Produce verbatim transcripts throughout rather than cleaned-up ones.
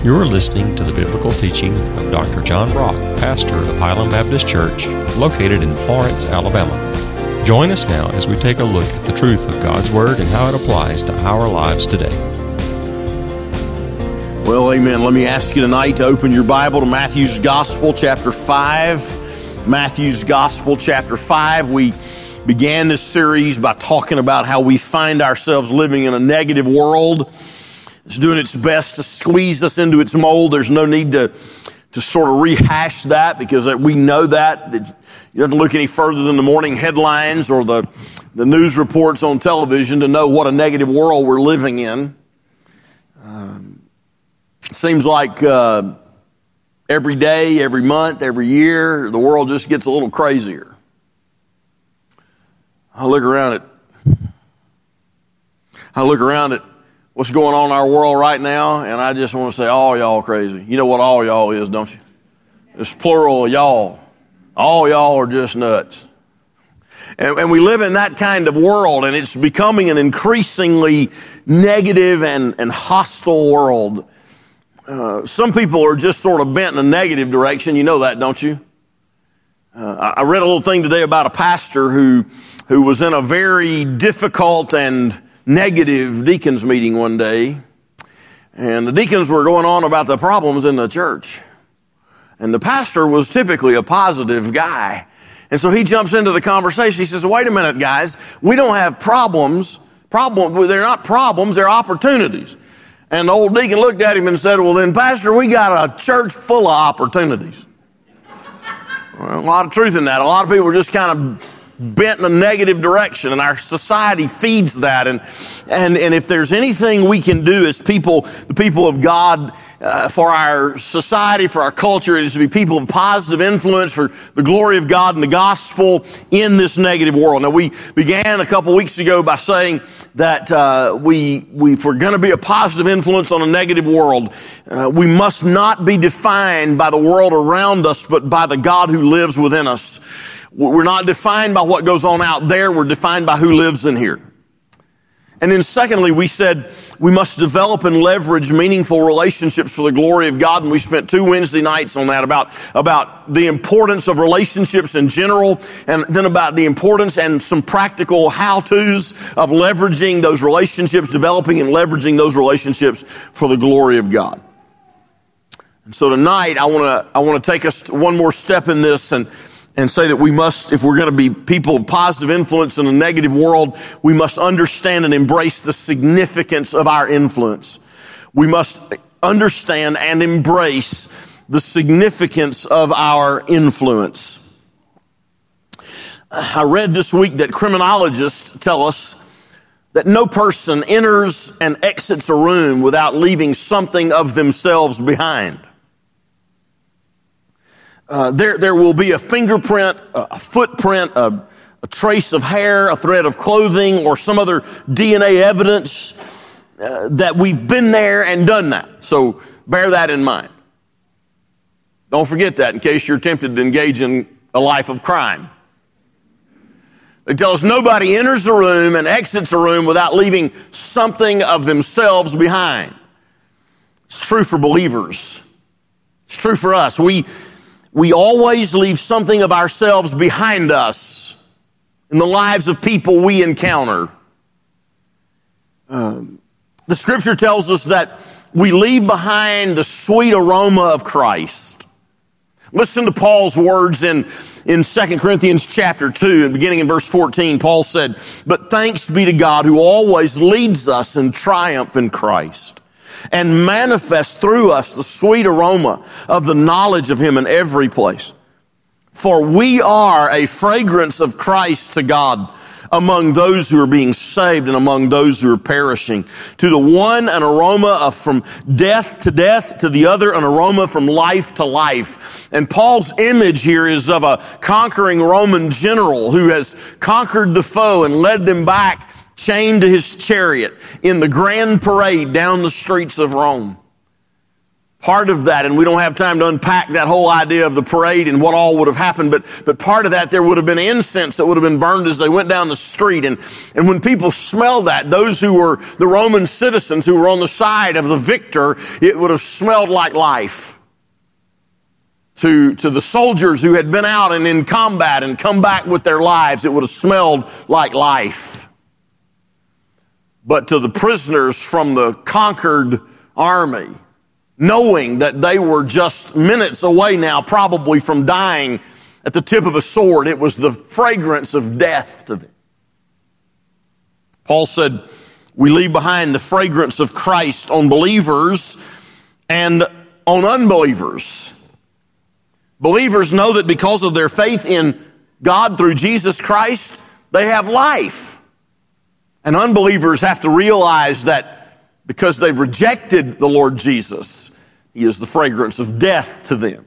You are listening to the biblical teaching of Doctor John Brock, pastor of Highland Baptist Church, located in Florence, Alabama. Join us now as we take a look at the truth of God's Word and how it applies to our lives today. Well, amen. Let me ask you tonight to open your Bible to Matthew's Gospel, chapter five. Matthew's Gospel, chapter five. We began this series by talking about how we find ourselves living in a negative world. It's doing its best to squeeze us into its mold. There's no need to, to sort of rehash that because we know that. It doesn't look any further than the morning headlines or the, the news reports on television to know what a negative world we're living in. Um, it seems like uh, every day, every month, every year, the world just gets a little crazier. I look around at, I look around at what's going on in our world right now, and I just want to say, all y'all crazy. You know what all y'all is, don't you? It's plural y'all. All y'all are just nuts. And, and we live in that kind of world, and it's becoming an increasingly negative and, and hostile world. Uh, some people are just sort of bent in a negative direction. You know that, don't you? Uh, I read a little thing today about a pastor who, who was in a very difficult and negative deacons meeting one day, and the deacons were going on about the problems in the church, and the pastor was typically a positive guy, and so he jumps into the conversation. He says, wait a minute, guys, we don't have problems. Problem, they're not problems, they're opportunities. And the old deacon looked at him and said, well then, pastor, we got a church full of opportunities. Well, a lot of truth in that. A lot of people are just kind of bent in a negative direction, and our society feeds that. And and and if there's anything we can do as people, the people of God, uh, for our society, for our culture, it is to be people of positive influence for the glory of God and the gospel in this negative world. Now, we began a couple weeks ago by saying that uh, we, we if we're going to be a positive influence on a negative world, uh, we must not be defined by the world around us, but by the God who lives within us. We're not defined by what goes on out there. We're defined by who lives in here. And then secondly, we said we must develop and leverage meaningful relationships for the glory of God. And we spent two Wednesday nights on that about, about the importance of relationships in general, and then about the importance and some practical how-tos of leveraging those relationships, developing and leveraging those relationships for the glory of God. And so tonight, I want to, I want to take us one more step in this and And say that we must, if we're going to be people of positive influence in a negative world, we must understand and embrace the significance of our influence. We must understand and embrace the significance of our influence. I read this week that criminologists tell us that no person enters and exits a room without leaving something of themselves behind. Uh, there, there will be a fingerprint, a footprint, a, a trace of hair, a thread of clothing, or some other D N A evidence uh, that we've been there and done that. So bear that in mind. Don't forget that in case you're tempted to engage in a life of crime. They tell us nobody enters a room and exits a room without leaving something of themselves behind. It's true for believers. It's true for us. We We always leave something of ourselves behind us in the lives of people we encounter. Um, the scripture tells us that we leave behind the sweet aroma of Christ. Listen to Paul's words in, in Second Corinthians chapter two, and beginning in verse fourteen, Paul said, "But thanks be to God who always leads us in triumph in Christ, and manifest through us the sweet aroma of the knowledge of Him in every place. For we are a fragrance of Christ to God among those who are being saved and among those who are perishing. To the one, an aroma of from death to death, to the other, an aroma from life to life." And Paul's image here is of a conquering Roman general who has conquered the foe and led them back chained to his chariot in the grand parade down the streets of Rome. Part of that, and we don't have time to unpack that whole idea of the parade and what all would have happened, but, but part of that, there would have been incense that would have been burned as they went down the street. And, and when people smelled that, those who were the Roman citizens who were on the side of the victor, it would have smelled like life. To, to the soldiers who had been out and in combat and come back with their lives, it would have smelled like life. But to the prisoners from the conquered army, knowing that they were just minutes away now, probably from dying at the tip of a sword, it was the fragrance of death to them. Paul said, we leave behind the fragrance of Christ on believers and on unbelievers. Believers know that because of their faith in God through Jesus Christ, they have life. And unbelievers have to realize that because they've rejected the Lord Jesus, He is the fragrance of death to them.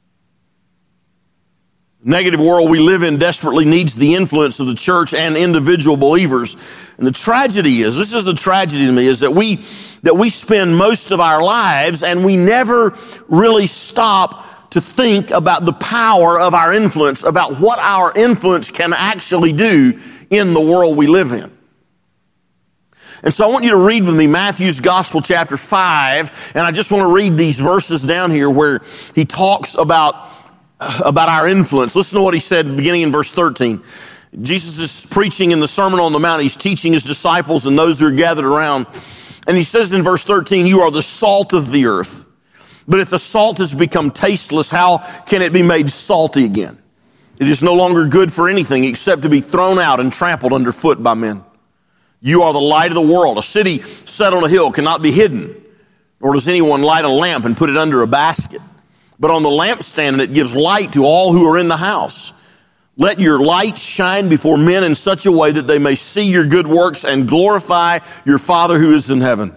The negative world we live in desperately needs the influence of the church and individual believers. And the tragedy is, this is the tragedy to me, is that we, that we spend most of our lives and we never really stop to think about the power of our influence, about what our influence can actually do in the world we live in. And so I want you to read with me Matthew's Gospel chapter five, and I just want to read these verses down here where he talks about, about our influence. Listen to what he said beginning in verse thirteen. Jesus is preaching in the Sermon on the Mount. He's teaching his disciples and those who are gathered around. And he says in verse thirteen, you are the salt of the earth. But if the salt has become tasteless, how can it be made salty again? It is no longer good for anything except to be thrown out and trampled underfoot by men. You are the light of the world. A city set on a hill cannot be hidden, nor does anyone light a lamp and put it under a basket, but on the lampstand, and it gives light to all who are in the house. Let your light shine before men in such a way that they may see your good works and glorify your Father who is in heaven.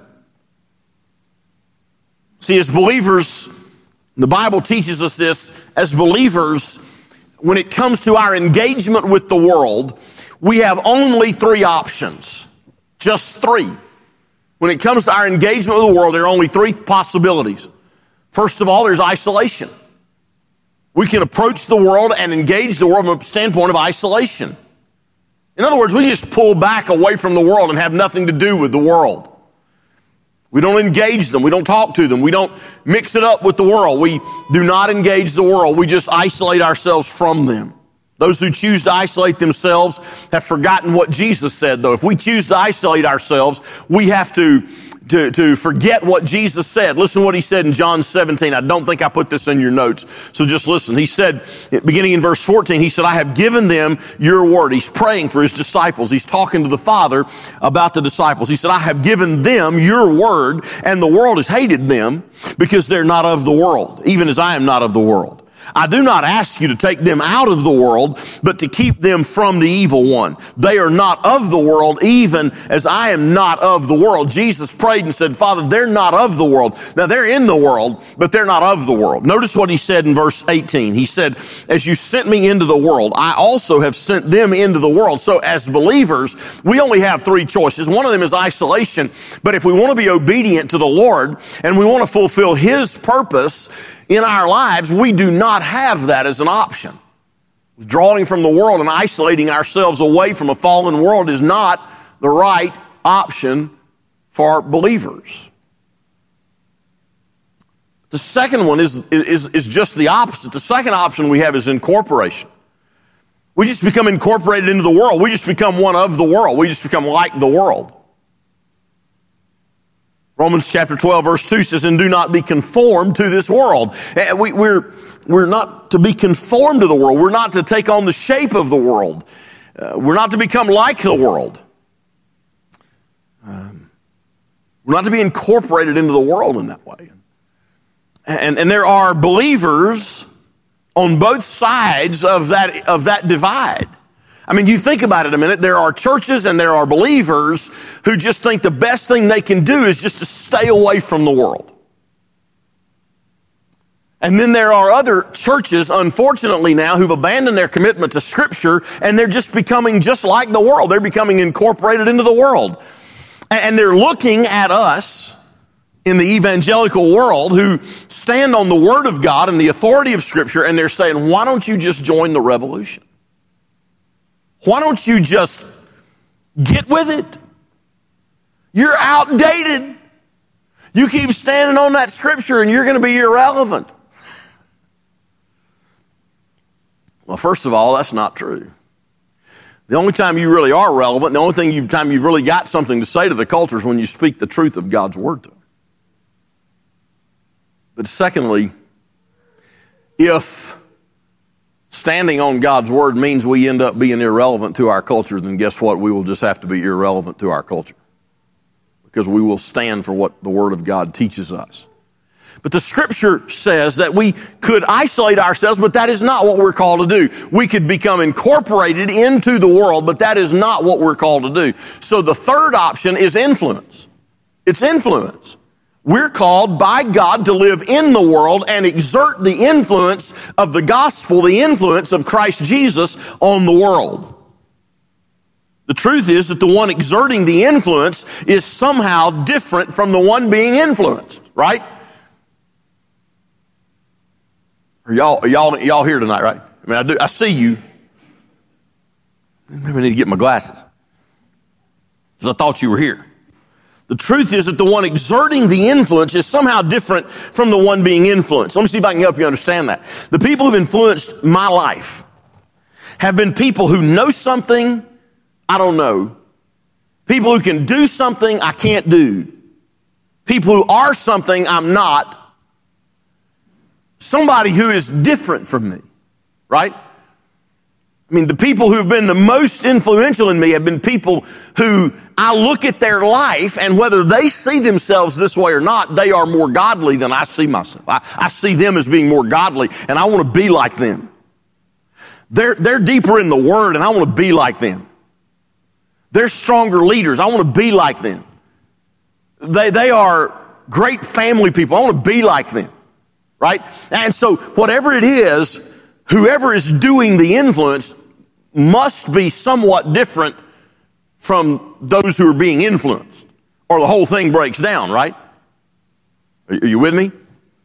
See, as believers, the Bible teaches us this, as believers, when it comes to our engagement with the world, we have only three options. Just three. When it comes to our engagement with the world, there are only three possibilities. First of all, there's isolation. We can approach the world and engage the world from a standpoint of isolation. In other words, we just pull back away from the world and have nothing to do with the world. We don't engage them. We don't talk to them. We don't mix it up with the world. We do not engage the world. We just isolate ourselves from them. Those who choose to isolate themselves have forgotten what Jesus said, though. If we choose to isolate ourselves, we have to, to, to forget what Jesus said. Listen to what he said in John seventeen. I don't think I put this in your notes, so just listen. He said, beginning in verse fourteen, he said, I have given them your word. He's praying for his disciples. He's talking to the Father about the disciples. He said, I have given them your word, and the world has hated them because they're not of the world, even as I am not of the world. I do not ask you to take them out of the world, but to keep them from the evil one. They are not of the world, even as I am not of the world. Jesus prayed and said, Father, they're not of the world. Now, they're in the world, but they're not of the world. Notice what he said in verse eighteen. He said, as you sent me into the world, I also have sent them into the world. So as believers, we only have three choices. One of them is isolation. But if we want to be obedient to the Lord and we want to fulfill his purpose in our lives, we do not have that as an option. Withdrawing from the world and isolating ourselves away from a fallen world is not the right option for believers. The second one is, is, is just the opposite. The second option we have is incorporation. We just become incorporated into the world. We just become one of the world. We just become like the world. Romans chapter twelve verse two says, and do not be conformed to this world. We, we're, we're not to be conformed to the world. We're not to take on the shape of the world. Uh, we're not to become like the world. Um, we're not to be incorporated into the world in that way. And, and there are believers on both sides of that, of that divide. I mean, you think about it a minute. There are churches and there are believers who just think the best thing they can do is just to stay away from the world. And then there are other churches, unfortunately now, who've abandoned their commitment to Scripture, and they're just becoming just like the world. They're becoming incorporated into the world. And they're looking at us, in the evangelical world who stand on the Word of God and the authority of Scripture, and they're saying, why don't you just join the revolution? Why don't you just get with it? You're outdated. You keep standing on that Scripture and you're going to be irrelevant. Well, first of all, that's not true. The only time you really are relevant, the only thing you've, time you've really got something to say to the culture is when you speak the truth of God's Word to them. But secondly, if standing on God's Word means we end up being irrelevant to our culture, then guess what? We will just have to be irrelevant to our culture, because we will stand for what the Word of God teaches us. But the Scripture says that we could isolate ourselves, but that is not what we're called to do. We could become incorporated into the world, but that is not what we're called to do. So the third option is influence. It's influence. We're called by God to live in the world and exert the influence of the gospel, the influence of Christ Jesus on the world. The truth is that the one exerting the influence is somehow different from the one being influenced, right? Are y'all, are y'all, y'all here tonight, right? I mean, I do, I see you. Maybe I need to get my glasses, because I thought you were here. The truth is that the one exerting the influence is somehow different from the one being influenced. Let me see if I can help you understand that. The people who've influenced my life have been people who know something I don't know. People who can do something I can't do. People who are something I'm not. Somebody who is different from me, right? I mean, the people who have been the most influential in me have been people who I look at their life, and whether they see themselves this way or not, they are more godly than I see myself. I, I see them as being more godly, and I want to be like them. They're, they're deeper in the Word, and I want to be like them. They're stronger leaders. I want to be like them. They, they are great family people. I want to be like them. Right? And so whatever it is, whoever is doing the influence must be somewhat different from those who are being influenced, or the whole thing breaks down, right? Are you with me?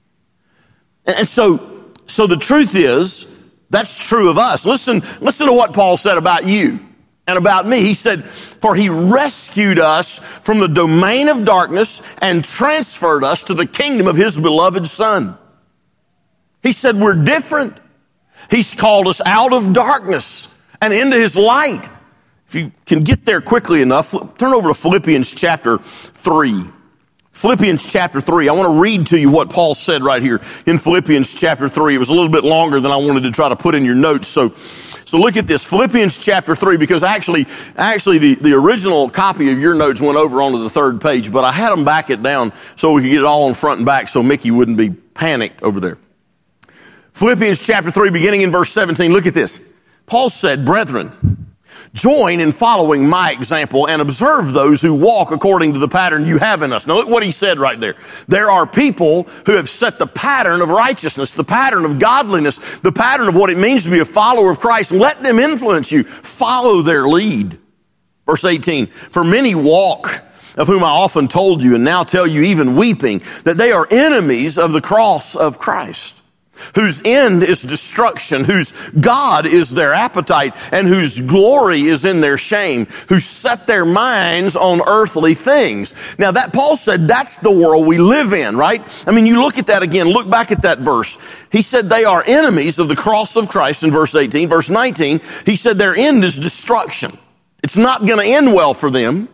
And so, so the truth is, that's true of us. Listen, listen to what Paul said about you and about me. He said, for he rescued us from the domain of darkness and transferred us to the kingdom of his beloved Son. He said we're different. He's called us out of darkness and into his light. If you can get there quickly enough, turn over to Philippians chapter three. Philippians chapter three. I want to read to you what Paul said right here in Philippians chapter three. It was a little bit longer than I wanted to try to put in your notes. So, so look at this. Philippians chapter three, because actually, actually the, the original copy of your notes went over onto the third page, but I had them back it down so we could get it all in front and back so Mickey wouldn't be panicked over there. Philippians chapter three, beginning in verse seventeen, look at this. Paul said, brethren, join in following my example and observe those who walk according to the pattern you have in us. Now look what he said right there. There are people who have set the pattern of righteousness, the pattern of godliness, the pattern of what it means to be a follower of Christ. Let them influence you. Follow their lead. Verse eighteen, for many walk, of whom I often told you and now tell you even weeping, that they are enemies of the cross of Christ, whose end is destruction, whose God is their appetite, and whose glory is in their shame, who set their minds on earthly things. Now that Paul said that's the world we live in, right? I mean, you look at that again, look back at that verse. He said they are enemies of the cross of Christ in verse eighteen. Verse nineteen, he said their end is destruction. It's not going to end well for them.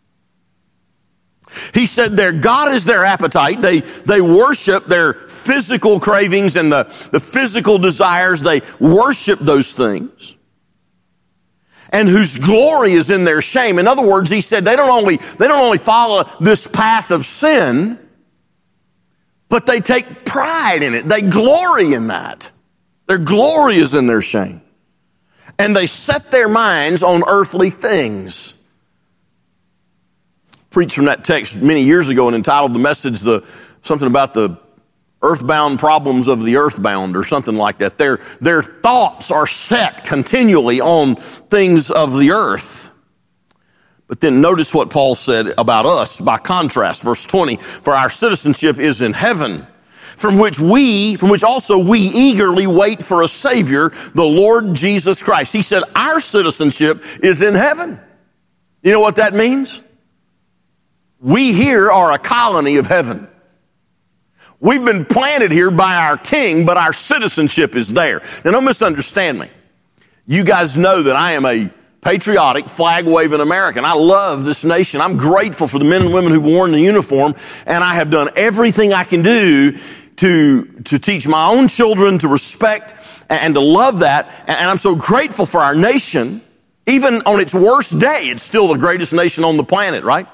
He said their God is their appetite. They, they worship their physical cravings and the, the physical desires. They worship those things. And whose glory is in their shame. In other words, he said they don't only, they don't only follow this path of sin, but they take pride in it. They glory in that. Their glory is in their shame. And they set their minds on earthly things. Preached from that text many years ago and entitled the message the something about the earthbound problems of the earthbound or something like that. Their, their thoughts are set continually on things of the earth. But then notice what Paul said about us by contrast. Verse twenty, for our citizenship is in heaven, from which we, from which also we eagerly wait for a Savior, the Lord Jesus Christ. He said our citizenship is in heaven. You know what that means? We here are a colony of heaven. We've been planted here by our King, but our citizenship is there. Now don't misunderstand me. You guys know that I am a patriotic, flag-waving American. I love this nation. I'm grateful for the men and women who've worn the uniform, and I have done everything I can do to, to teach my own children to respect and to love that. And I'm so grateful for our nation. Even on its worst day, it's still the greatest nation on the planet, right?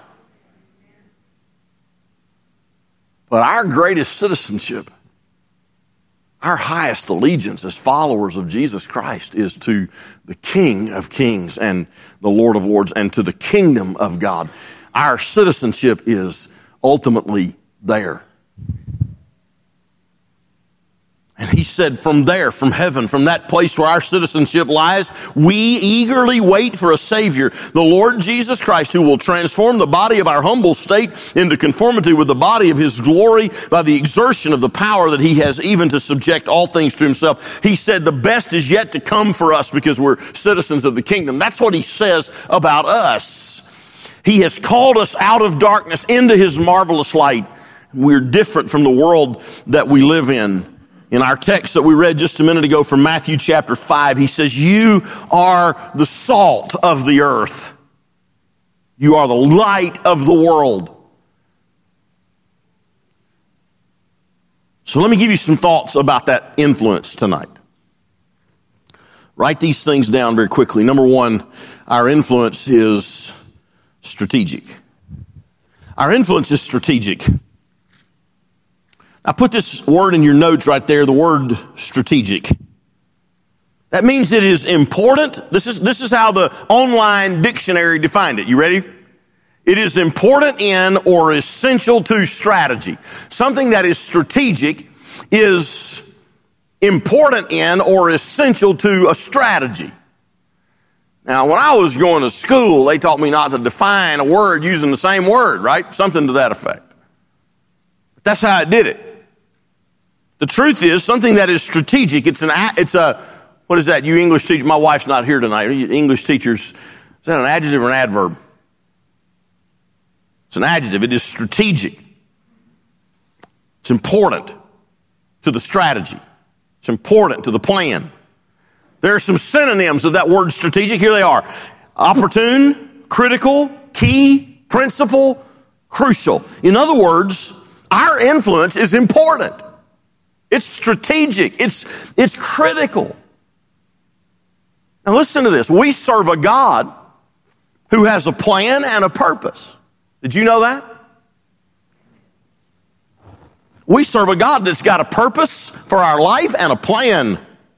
But our greatest citizenship, our highest allegiance as followers of Jesus Christ is to the King of Kings and the Lord of Lords and to the kingdom of God. Our citizenship is ultimately there. And he said from there, from heaven, from that place where our citizenship lies, we eagerly wait for a Savior, the Lord Jesus Christ, who will transform the body of our humble state into conformity with the body of his glory by the exertion of the power that he has even to subject all things to himself. He said the best is yet to come for us because we're citizens of the kingdom. That's what he says about us. He has called us out of darkness into his marvelous light. We're different from the world that we live in. In our text that we read just a minute ago from Matthew chapter five, he says, you are the salt of the earth. You are the light of the world. So let me give you some thoughts about that influence tonight. Write these things down very quickly. Number one, our influence is strategic. Our influence is strategic. Now put this word in your notes right there, the word strategic. That means it is important. This is, this is how the online dictionary defined it. You ready? It is important in or essential to strategy. Something that is strategic is important in or essential to a strategy. Now, when I was going to school, they taught me not to define a word using the same word, right? Something to that effect. But that's how I did it. The truth is, something that is strategic, it's an, it's a, what is that? You English teachers, my wife's not here tonight. English teachers, is that an adjective or an adverb? It's an adjective. It is strategic. It's important to the strategy. It's important to the plan. There are some synonyms of that word strategic. Here they are. Opportune, critical, key, principal, crucial. In other words, our influence is important. It's strategic. It's, it's critical. Now listen to this. We serve a God who has a plan and a purpose. Did you know that? We serve a God that's got a purpose for our life and a plan.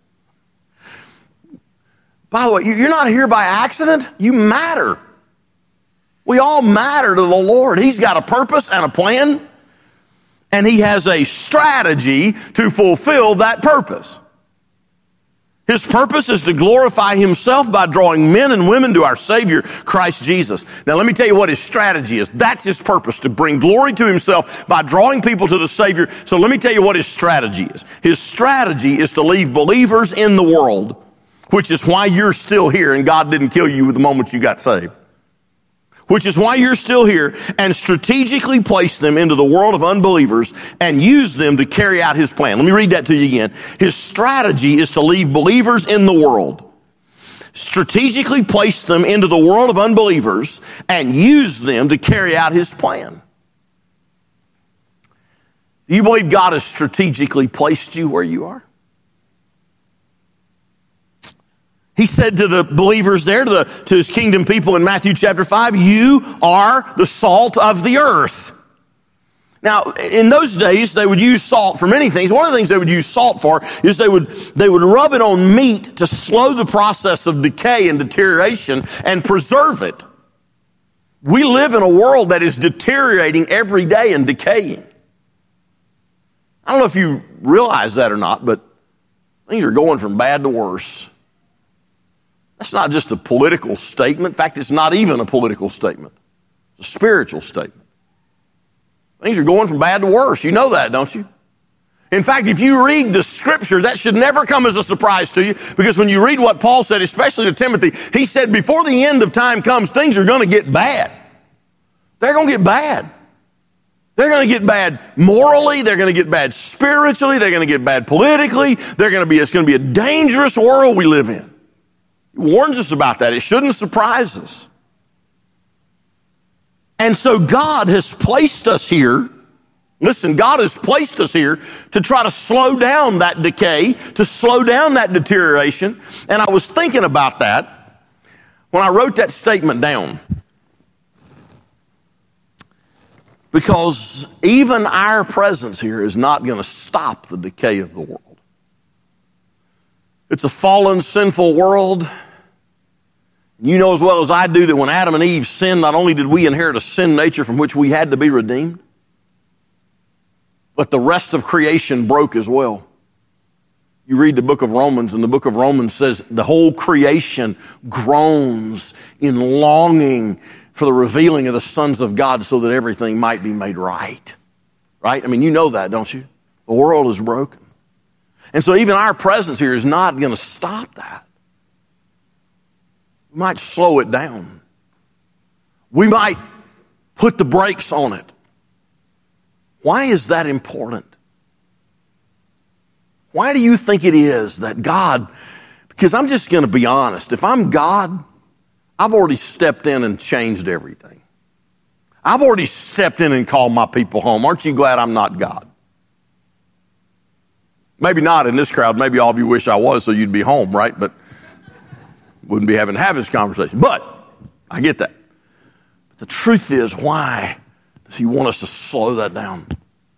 By the way, you're not here by accident. You matter. We all matter to the Lord. He's got a purpose and a plan, and he has a strategy to fulfill that purpose. His purpose is to glorify himself by drawing men and women to our Savior, Christ Jesus. Now let me tell you what his strategy is. That's his purpose, to bring glory to himself by drawing people to the Savior. So let me tell you what his strategy is. His strategy is to leave believers in the world, which is why you're still here and God didn't kill you the moment you got saved. Which is why you're still here, and strategically place them into the world of unbelievers and use them to carry out his plan. Let me read that to you again. His strategy is to leave believers in the world, strategically place them into the world of unbelievers, and use them to carry out his plan. Do you believe God has strategically placed you where you are? He said to the believers there, to, the, to his kingdom people in Matthew chapter five, you are the salt of the earth. Now, in those days, they would use salt for many things. One of the things they would use salt for is they would, they would rub it on meat to slow the process of decay and deterioration and preserve it. We live in a world that is deteriorating every day and decaying. I don't know if you realize that or not, but things are going from bad to worse. That's not just a political statement. In fact, it's not even a political statement. It's a spiritual statement. Things are going from bad to worse. You know that, don't you? In fact, if you read the scripture, that should never come as a surprise to you, because when you read what Paul said, especially to Timothy, he said before the end of time comes, things are going to get bad. They're going to get bad. They're going to get bad morally. They're going to get bad spiritually. They're going to get bad politically. They're going to be, it's going to be a dangerous world we live in. He warns us about that. It shouldn't surprise us. And so God has placed us here. Listen, God has placed us here to try to slow down that decay, to slow down that deterioration. And I was thinking about that when I wrote that statement down. Because even our presence here is not going to stop the decay of the world. It's a fallen, sinful world. You know as well as I do that when Adam and Eve sinned, not only did we inherit a sin nature from which we had to be redeemed, but the rest of creation broke as well. You read the book of Romans, and the book of Romans says the whole creation groans in longing for the revealing of the sons of God so that everything might be made right. Right? I mean, you know that, don't you? The world is broken. And so even our presence here is not going to stop that. We might slow it down. We might put the brakes on it. Why is that important? Why do you think it is that God, because I'm just going to be honest, if I'm God, I've already stepped in and changed everything. I've already stepped in and called my people home. Aren't you glad I'm not God? Maybe not in this crowd. Maybe all of you wish I was so you'd be home, right? But wouldn't be having to have this conversation. But I get that. But the truth is, why does he want us to slow that down?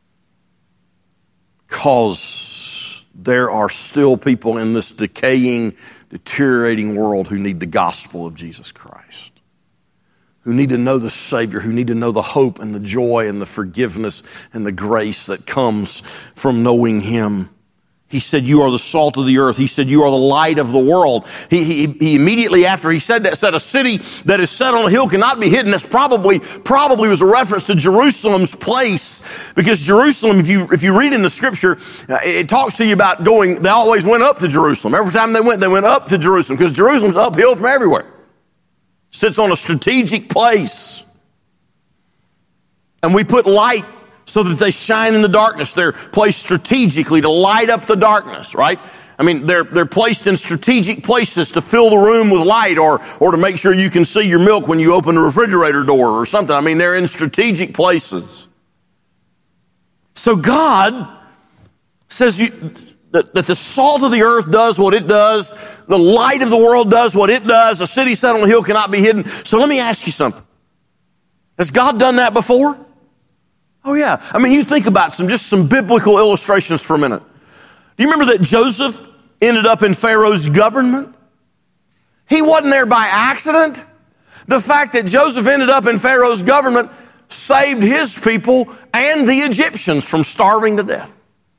Because there are still people in this decaying, deteriorating world who need the gospel of Jesus Christ, who need to know the Savior, who need to know the hope and the joy and the forgiveness and the grace that comes from knowing Him. He said, you are the salt of the earth. He said, you are the light of the world. He, he, he immediately after he said that, said a city that is set on a hill cannot be hidden. That's probably, probably was a reference to Jerusalem's place. Because Jerusalem, if you, if you read in the scripture, it talks to you about going, they always went up to Jerusalem. Every time they went, they went up to Jerusalem because Jerusalem's uphill from everywhere. Sits on a strategic place. And we put light so that they shine in the darkness. They're placed strategically to light up the darkness, right? I mean, they're, they're placed in strategic places to fill the room with light or, or to make sure you can see your milk when you open the refrigerator door or something. I mean, they're in strategic places. So God says you, that, that the salt of the earth does what it does. The light of the world does what it does. A city set on a hill cannot be hidden. So let me ask you something. Has God done that before? Oh yeah. I mean, you think about some, just some biblical illustrations for a minute. Do you remember that Joseph ended up in Pharaoh's government? He wasn't there by accident. The fact that Joseph ended up in Pharaoh's government saved his people and the Egyptians from starving to death.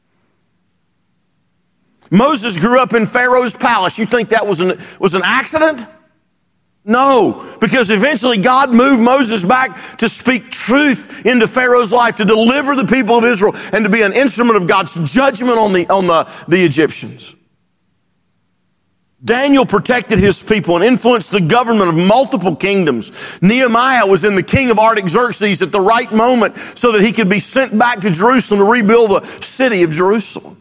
Moses grew up in Pharaoh's palace. You think that was an, was an accident? No, because eventually God moved Moses back to speak truth into Pharaoh's life, to deliver the people of Israel, and to be an instrument of God's judgment on the, on the, the Egyptians. Daniel protected his people and influenced the government of multiple kingdoms. Nehemiah was in the king of Artaxerxes at the right moment so that he could be sent back to Jerusalem to rebuild the city of Jerusalem.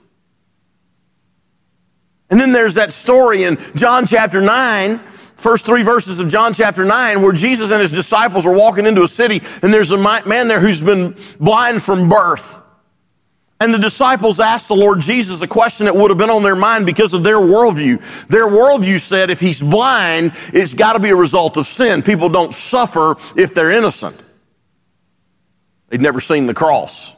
And then there's that story in John chapter nine, first three verses of John chapter nine, where Jesus and his disciples are walking into a city, and there's a man there who's been blind from birth. And the disciples asked the Lord Jesus a question that would have been on their mind because of their worldview. Their worldview said if he's blind, it's got to be a result of sin. People don't suffer if they're innocent. They'd never seen the cross.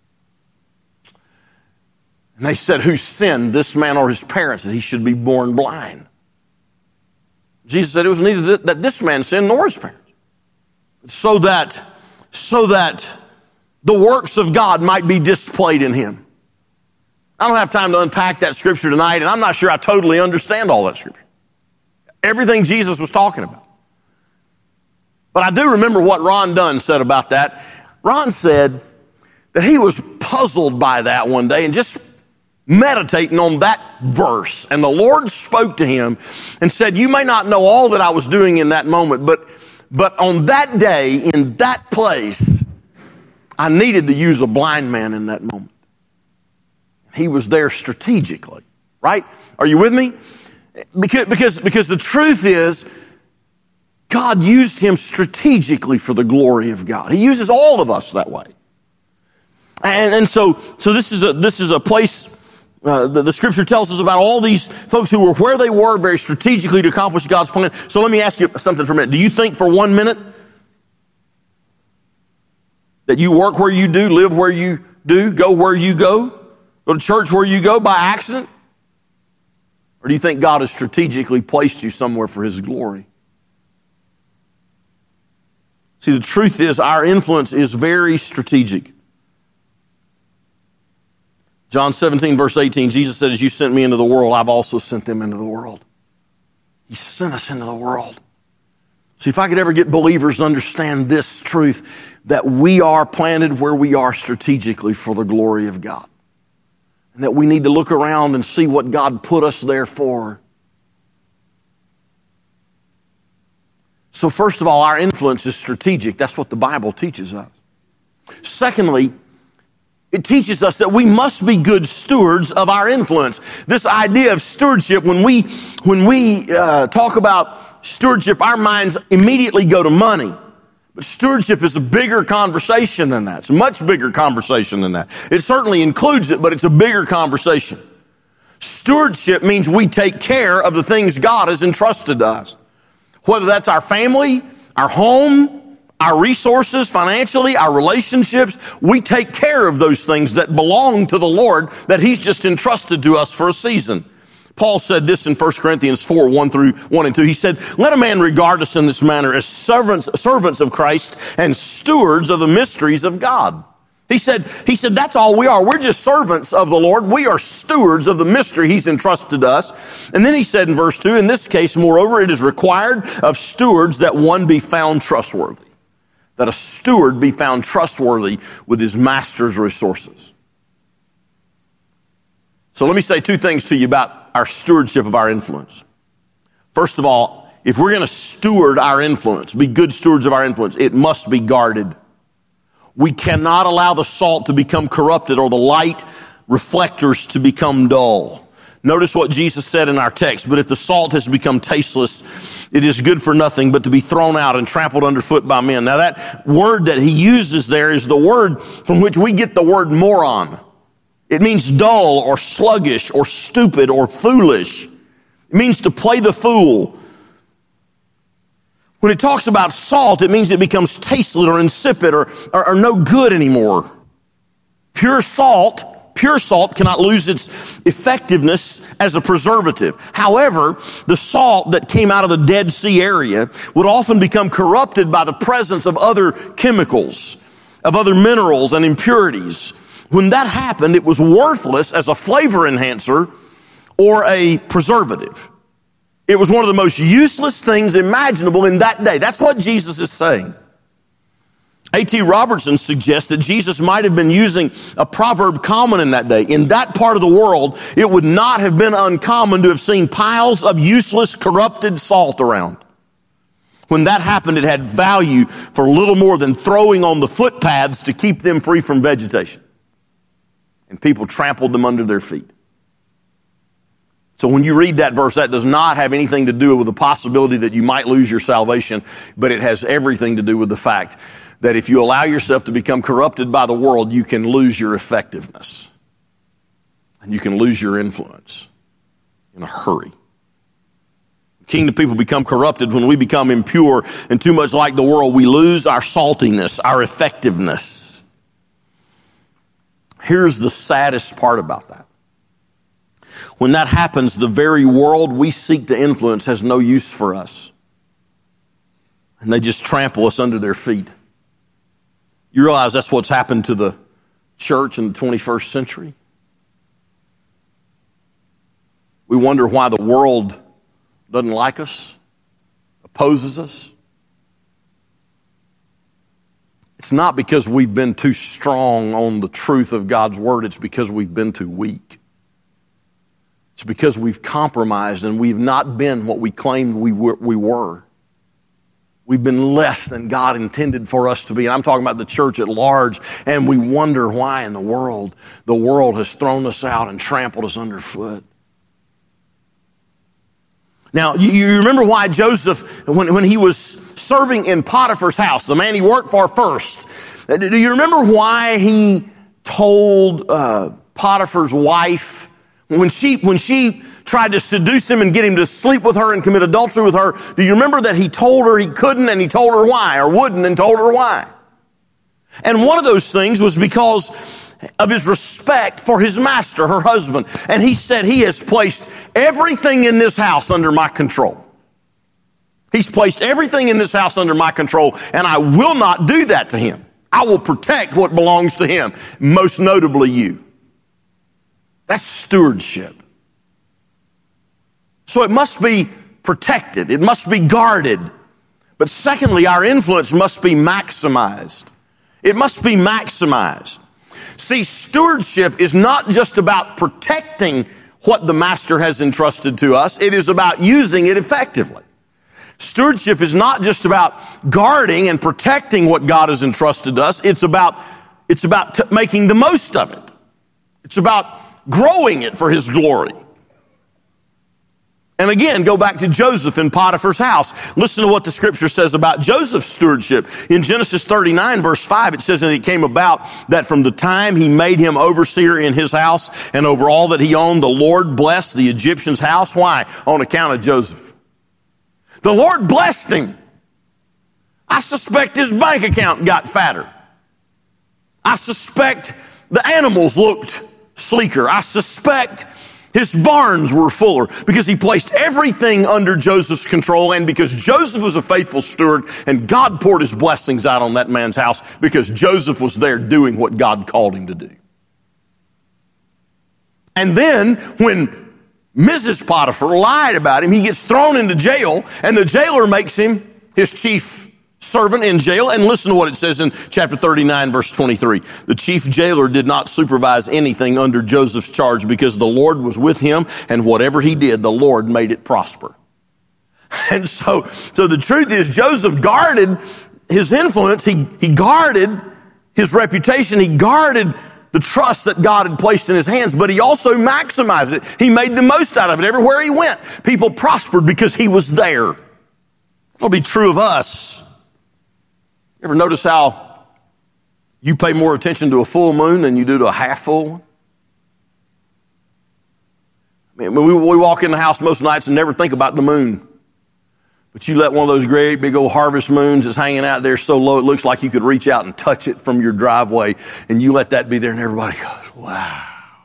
And they said, who sinned, this man or his parents, that he should be born blind? Jesus said it was neither that this man sinned nor his parents. So that, so that the works of God might be displayed in him. I don't have time to unpack that scripture tonight, and I'm not sure I totally understand all that scripture. Everything Jesus was talking about. But I do remember what Ron Dunn said about that. Ron said that he was puzzled by that one day and just meditating on that verse. And the Lord spoke to him and said, you may not know all that I was doing in that moment, but, but on that day, in that place, I needed to use a blind man in that moment. He was there strategically, right? Are you with me? Because, because, because the truth is, God used him strategically for the glory of God. He uses all of us that way. And, and so, so this is a, this is a place, uh, the, the scripture tells us about all these folks who were where they were very strategically to accomplish God's plan. So let me ask you something for a minute. Do you think for one minute that you work where you do, live where you do, go where you go, go to church where you go by accident? Or do you think God has strategically placed you somewhere for his glory? See, the truth is our influence is very strategic. John seventeen, verse eighteen, Jesus said, as you sent me into the world, I've also sent them into the world. He sent us into the world. See, if I could ever get believers to understand this truth, that we are planted where we are strategically for the glory of God. And that we need to look around and see what God put us there for. So first of all, our influence is strategic. That's what the Bible teaches us. Secondly, it teaches us that we must be good stewards of our influence. This idea of stewardship, when we, when we uh, talk about stewardship, our minds immediately go to money. But stewardship is a bigger conversation than that. It's a much bigger conversation than that. It certainly includes it, but it's a bigger conversation. Stewardship means we take care of the things God has entrusted to us. Whether that's our family, our home, our resources financially, our relationships, we take care of those things that belong to the Lord that he's just entrusted to us for a season. Paul said this in First Corinthians four, one through one and two. He said, let a man regard us in this manner as servants, servants of Christ and stewards of the mysteries of God. He said, he said, that's all we are. We're just servants of the Lord. We are stewards of the mystery he's entrusted us. And then he said in verse two, in this case, moreover, it is required of stewards that one be found trustworthy. That a steward be found trustworthy with his master's resources. So let me say two things to you about our stewardship of our influence. First of all, if we're going to steward our influence, be good stewards of our influence, it must be guarded. We cannot allow the salt to become corrupted or the light reflectors to become dull. Notice what Jesus said in our text, but if the salt has become tasteless, it is good for nothing but to be thrown out and trampled underfoot by men. Now that word that he uses there is the word from which we get the word moron. It means dull or sluggish or stupid or foolish. It means to play the fool. When it talks about salt, it means it becomes tasteless or insipid or, or, or no good anymore. Pure salt, pure salt cannot lose its effectiveness as a preservative. However, the salt that came out of the Dead Sea area would often become corrupted by the presence of other chemicals, of other minerals and impurities. When that happened, it was worthless as a flavor enhancer or a preservative. It was one of the most useless things imaginable in that day. That's what Jesus is saying. A T Robertson suggests that Jesus might have been using a proverb common in that day. In that part of the world, it would not have been uncommon to have seen piles of useless, corrupted salt around. When that happened, it had value for little more than throwing on the footpaths to keep them free from vegetation. And people trampled them under their feet. So when you read that verse, that does not have anything to do with the possibility that you might lose your salvation, but it has everything to do with the fact that if you allow yourself to become corrupted by the world, you can lose your effectiveness. And you can lose your influence in a hurry. Kingdom people become corrupted when we become impure and too much like the world. We lose our saltiness, our effectiveness. Here's the saddest part about that. When that happens, the very world we seek to influence has no use for us. And they just trample us under their feet. You realize that's what's happened to the church in the twenty-first century? We wonder why the world doesn't like us, opposes us, it's not because we've been too strong on the truth of God's word. It's because we've been too weak. It's because we've compromised and we've not been what we claimed we were. We were. We've been less than God intended for us to be. And I'm talking about the church at large. And we wonder why in the world the world has thrown us out and trampled us underfoot. Now, you remember why Joseph, when, when he was serving in Potiphar's house, the man he worked for first, do you remember why he told uh, Potiphar's wife, when she, when she tried to seduce him and get him to sleep with her and commit adultery with her, do you remember that he told her he couldn't and he told her why, or wouldn't and told her why? And one of those things was because of his respect for his master, her husband. And he said, he has placed everything in this house under my control. He's placed everything in this house under my control, and I will not do that to him. I will protect what belongs to him, most notably you. That's stewardship. So it must be protected. It must be guarded. But secondly, our influence must be maximized. It must be maximized. See, stewardship is not just about protecting what the master has entrusted to us. It is about using it effectively. Stewardship is not just about guarding and protecting what God has entrusted to us. It's about, it's about t- making the most of it. It's about growing it for his glory. And again, go back to Joseph in Potiphar's house. Listen to what the scripture says about Joseph's stewardship. In Genesis thirty-nine, verse five, it says, and it came about that from the time he made him overseer in his house and over all that he owned, the Lord blessed the Egyptian's house. Why? On account of Joseph. The Lord blessed him. I suspect his bank account got fatter. I suspect the animals looked sleeker. I suspect his barns were fuller because he placed everything under Joseph's control, and because Joseph was a faithful steward, and God poured his blessings out on that man's house because Joseph was there doing what God called him to do. And then when Missus Potiphar lied about him, he gets thrown into jail, and the jailer makes him his chief servant in jail. And listen to what it says in chapter thirty-nine, verse twenty-three. The chief jailer did not supervise anything under Joseph's charge because the Lord was with him, and whatever he did, the Lord made it prosper. And so, so the truth is, Joseph guarded his influence. He, he guarded his reputation. He guarded the trust that God had placed in his hands, but he also maximized it. He made the most out of it. Everywhere he went, people prospered because he was there. It'll be true of us. You ever notice how you pay more attention to a full moon than you do to a half full one? I mean, we, we walk in the house most nights and never think about the moon. But you let one of those great big old harvest moons that's hanging out there so low it looks like you could reach out and touch it from your driveway, and you let that be there and everybody goes, wow.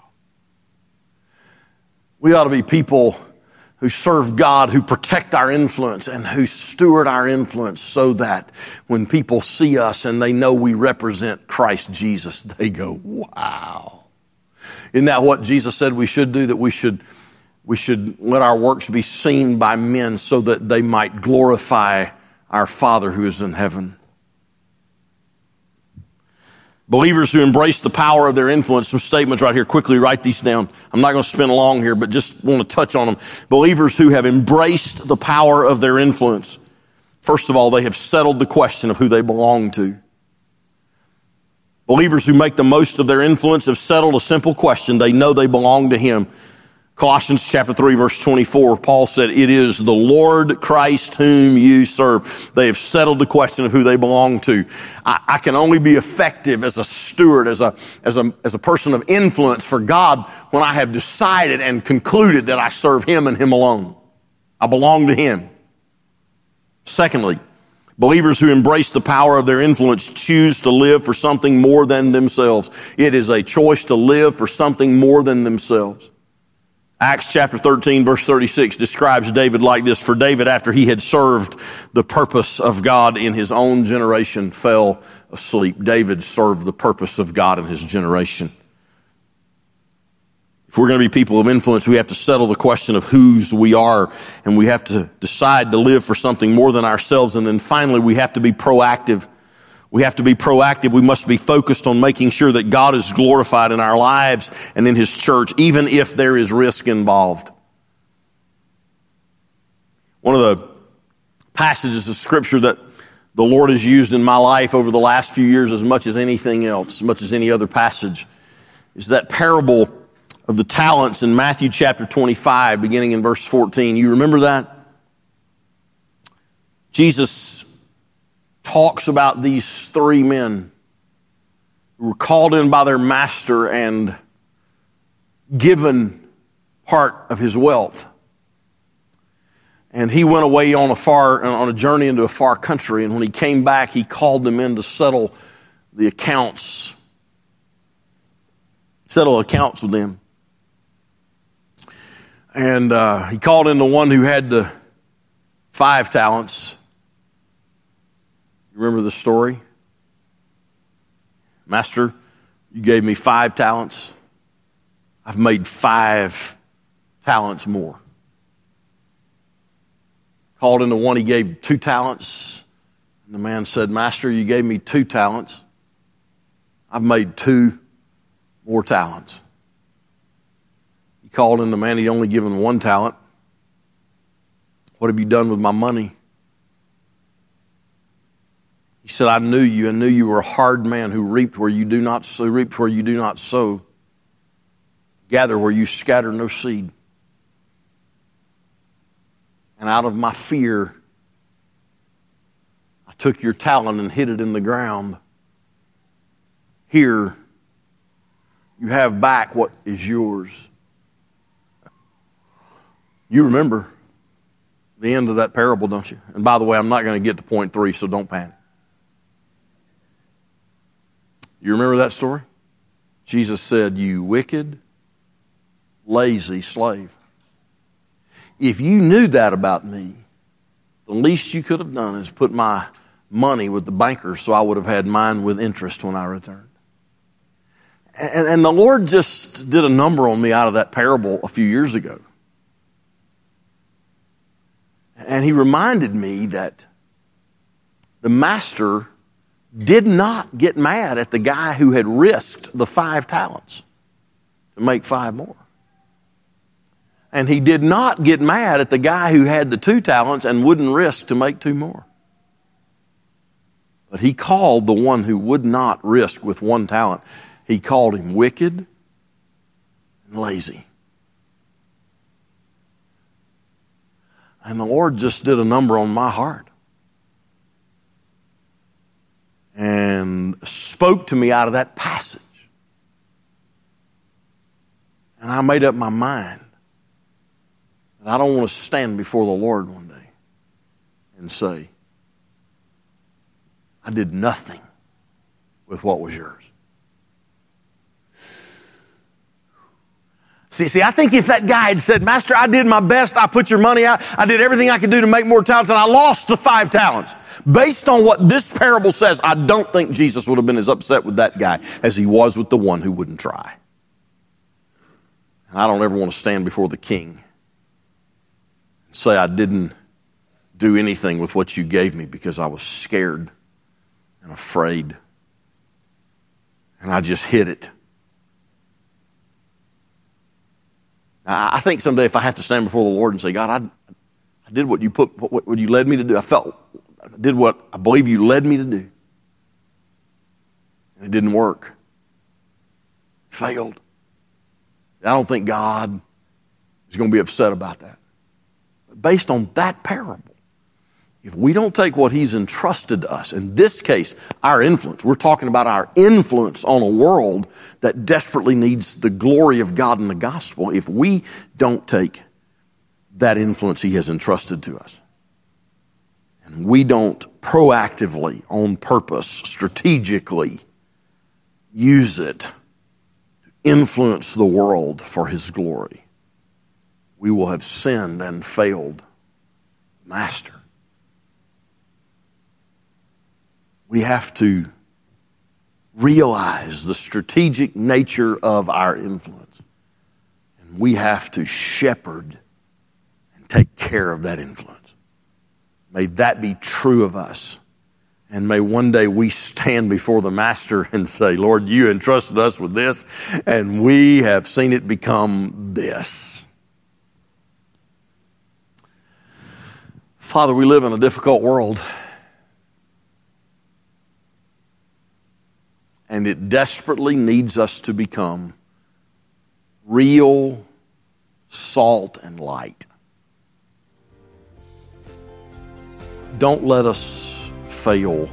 We ought to be people who serve God, who protect our influence, and who steward our influence so that when people see us and they know we represent Christ Jesus, they go, wow. Isn't that what Jesus said we should do? That we should We should let our works be seen by men so that they might glorify our Father who is in heaven. Believers who embrace the power of their influence, some statements right here, quickly write these down. I'm not going to spend long here, but just want to touch on them. Believers who have embraced the power of their influence. First of all, they have settled the question of who they belong to. Believers who make the most of their influence have settled a simple question. They know they belong to Him. Colossians chapter three, verse twenty-four, Paul said, it is the Lord Christ whom you serve. They have settled the question of who they belong to. I, I can only be effective as a steward, as a, as a, as a person of influence for God when I have decided and concluded that I serve Him and Him alone. I belong to Him. Secondly, believers who embrace the power of their influence choose to live for something more than themselves. It is a choice to live for something more than themselves. Acts chapter thirteen, verse thirty-six describes David like this. For David, after he had served the purpose of God in his own generation, fell asleep. David served the purpose of God in his generation. If we're going to be people of influence, we have to settle the question of whose we are, and we have to decide to live for something more than ourselves. And then finally, we have to be proactive. We have to be proactive. We must be focused on making sure that God is glorified in our lives and in His church, even if there is risk involved. One of the passages of Scripture that the Lord has used in my life over the last few years as much as anything else, as much as any other passage, is that parable of the talents in Matthew chapter twenty-five, beginning in verse fourteen. You remember that? Jesus talks about these three men who were called in by their master and given part of his wealth. And he went away on a far, on a journey into a far country, and when he came back, he called them in to settle the accounts, settle accounts with them. And uh, he called in the one who had the five talents. You remember the story? Master, you gave me five talents. I've made five talents more. Called in the one he gave two talents. And the man said, Master, you gave me two talents. I've made two more talents. He called in the man he'd only given one talent. What have you done with my money? He said, I knew you and knew you were a hard man who reaped where you do not sow, reaped where you do not sow, gather where you scatter no seed. And out of my fear, I took your talent and hid it in the ground. Here, you have back what is yours. You remember the end of that parable, don't you? And by the way, I'm not going to get to point three, so don't panic. You remember that story? Jesus said, you wicked, lazy slave. If you knew that about me, the least you could have done is put my money with the bankers so I would have had mine with interest when I returned. And, and the Lord just did a number on me out of that parable a few years ago. And He reminded me that the master did not get mad at the guy who had risked the five talents to make five more. And He did not get mad at the guy who had the two talents and wouldn't risk to make two more. But He called the one who would not risk with one talent, He called him wicked and lazy. And the Lord just did a number on my heart. And spoke to me out of that passage. And I made up my mind that I don't want to stand before the Lord one day and say, I did nothing with what was yours. See, see, I think if that guy had said, Master, I did my best, I put your money out, I did everything I could do to make more talents, and I lost the five talents. Based on what this parable says, I don't think Jesus would have been as upset with that guy as he was with the one who wouldn't try. And I don't ever want to stand before the king and say I didn't do anything with what you gave me because I was scared and afraid. And I just hid it. I think someday if I have to stand before the Lord and say, God, I, I did what you put, what, what you led me to do. I felt, I did what I believe you led me to do. And it didn't work. It failed. I don't think God is going to be upset about that. But based on that parable, if we don't take what He's entrusted to us, in this case, our influence, we're talking about our influence on a world that desperately needs the glory of God and the gospel. If we don't take that influence He has entrusted to us, and we don't proactively, on purpose, strategically use it to influence the world for His glory, we will have sinned and failed the Master. We have to realize the strategic nature of our influence. We have to shepherd and take care of that influence. May that be true of us. And may one day we stand before the Master and say, Lord, you entrusted us with this, and we have seen it become this. Father, we live in a difficult world, and it desperately needs us to become real salt and light. Don't let us fail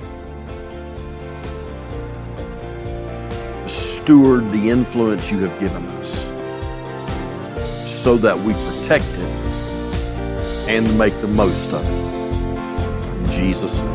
to steward the influence you have given us so that we protect it and make the most of it. In Jesus' name.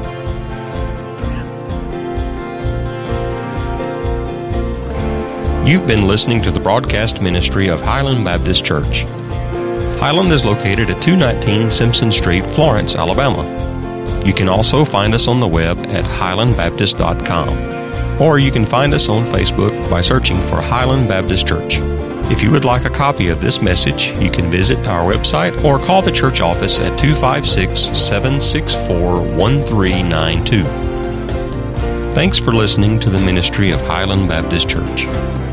You've been listening to the broadcast ministry of Highland Baptist Church. Highland is located at two nineteen Simpson Street, Florence, Alabama. You can also find us on the web at highland baptist dot com, or you can find us on Facebook by searching for Highland Baptist Church. If you would like a copy of this message, you can visit our website or call the church office at two five six, seven six four, one three nine two. Thanks for listening to the ministry of Highland Baptist Church.